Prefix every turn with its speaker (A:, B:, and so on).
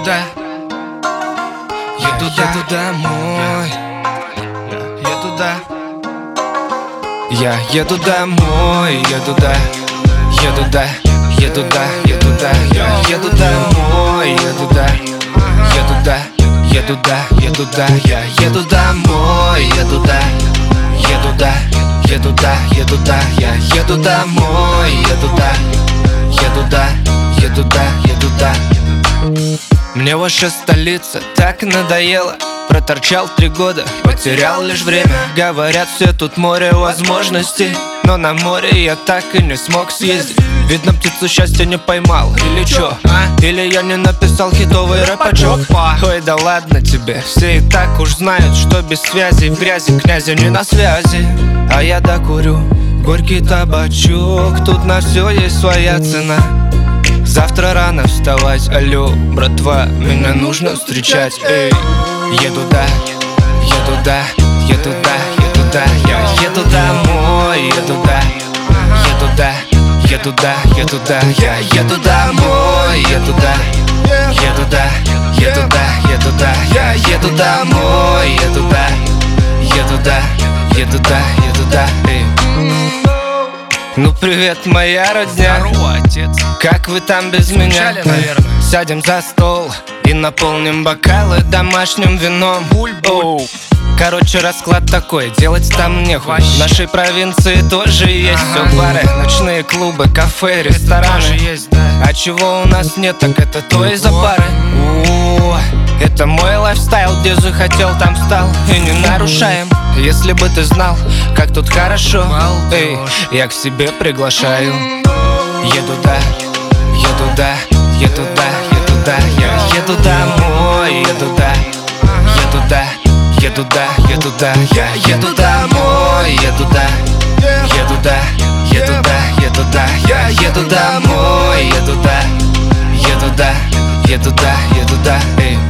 A: да, еду домой. Еду да, я еду домой, еду да, еду да, еду да, еду да, я еду домой, еду да, еду да, еду да, еду да, я еду домой, еду да, еду да, еду да, еду да, я еду домой, еду да, еду да, еду да, еду да. Мне ваша столица так надоела. Проторчал 3 года, потерял лишь время. Говорят, все тут море возможностей, но на море я так и не смог съездить. Видно, птицу счастья не поймал, или чё? Или я не написал хитовый рэпачок? Ой, да ладно тебе, все и так уж знают, что без связи в грязи князя не на связи. А я докурю горький табачок, тут на все есть своя цена. Завтра рано вставать, алло, братва, меня нужно встречать, эй. Еду да, еду да, еду да, еду да, я еду домой, еду да, еду да, еду да, еду да, я еду домой, еду да, еду да, еду да, еду да, я еду домой, еду да, еду да, еду да, еду да, эй. Ну привет, моя родня.
B: Здорово, отец.
A: Как вы там без меня?
B: Наверное.
A: Сядем за стол и наполним бокалы домашним вином.
B: Буль-буль.
A: Короче, расклад такой, делать там нехуй. В нашей провинции тоже есть все бары, ночные клубы, кафе, рестораны.
B: Есть, да.
A: А чего у нас нет, так это то из-за пары. Это мой лайфстайл, где захотел, там встал. И не нарушаем. Если бы ты знал, как тут хорошо, эй, я к себе приглашаю. Еду да, еду да, еду да, еду да, я еду домой, еду да, еду да, еду да, еду да, я еду домой, еду да, еду да, еду да, еду да, я еду домой, еду да, еду да, еду да, еду да, эй.